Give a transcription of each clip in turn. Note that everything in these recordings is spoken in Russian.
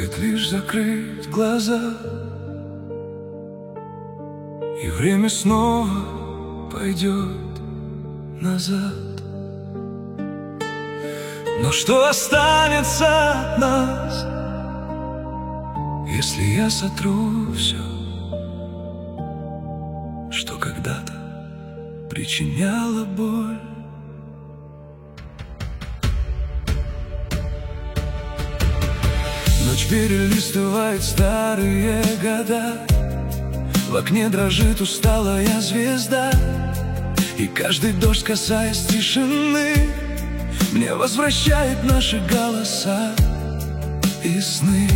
Стоит лишь закрыть глаза, и время снова пойдет назад. Но что останется от нас, если я сотру все, что когда-то причиняло боль? Ночь перелистывает старые года, в окне дрожит усталая звезда, и каждый дождь, касаясь тишины, мне возвращает наши голоса и сны.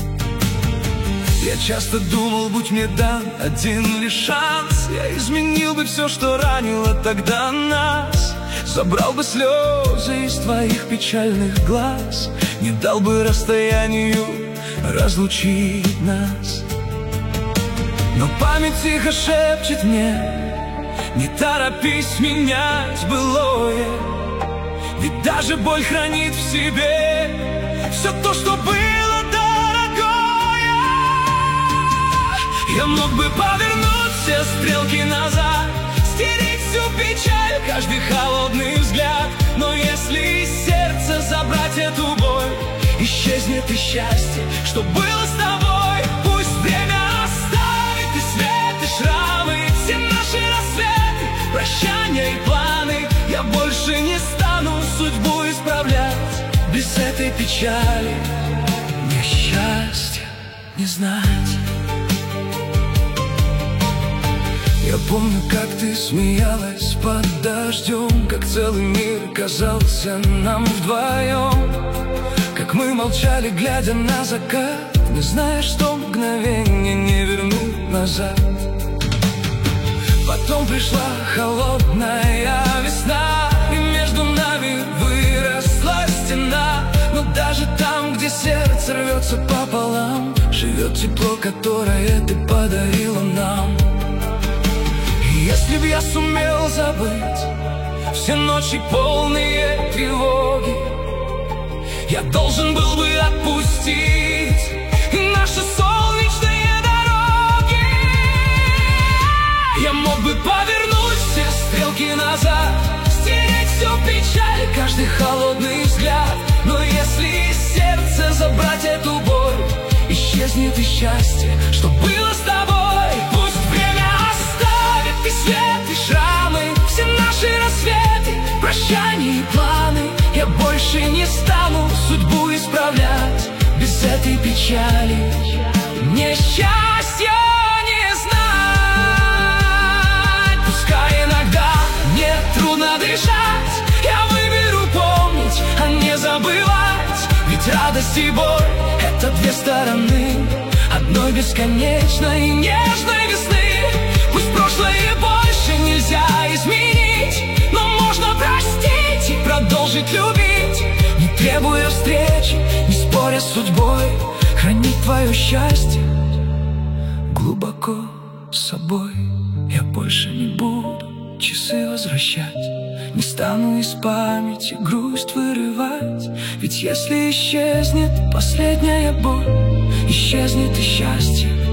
Я часто думал, будь мне дан один лишь шанс, я изменил бы все, что ранило тогда нас. Забрал бы слезы из твоих печальных глаз, не дал бы расстоянию разлучить нас. Но память тихо шепчет мне: не торопись менять былое, ведь даже боль хранит в себе все то, что было дорогое. Я мог бы повернуть все стрелки назад, стереть всю печаль, каждый холодный взгляд, но если из сердца забрать эту боль, исчезнет и счастье, что было с тобой. Пусть время оставит и свет, и шрамы, все наши рассветы, прощания и планы. Я больше не стану судьбу исправлять, без этой печали мне счастья не знать. Я помню, как ты смеялась под дождем, как целый мир казался нам вдвоем, как мы молчали, глядя на закат, не зная, что мгновение не вернуть назад. Потом пришла холодная весна, и между нами выросла стена. Но даже там, где сердце рвется пополам, живет тепло, которое ты подарила нам. Если б я сумел забыть все ночи полные тревоги, я должен был бы отпустить наши солнечные дороги. Я мог бы повернуть все стрелки назад, стереть всю печаль, каждый холодный взгляд, но если из сердца забрать эту боль, исчезнет и счастье, что было с тобой. Пусть время оставит и свет, и шрамы, все наши рассветы, прощания и планы. Я больше не стану судьбу исправлять, без этой печали мне счастья не знать. Пускай иногда мне трудно дышать, я выберу помнить, а не забывать. Ведь радость и боль — это две стороны одной бесконечной и нежной весны. Пусть прошлое больше нельзя изменить, но можно простить и продолжить любить, не требуя встречи, не споря с судьбой. Хранить твое счастье глубоко с собой. Я больше не буду часы возвращать, не стану из памяти грусть вырывать. Ведь если исчезнет последняя боль, исчезнет и счастье,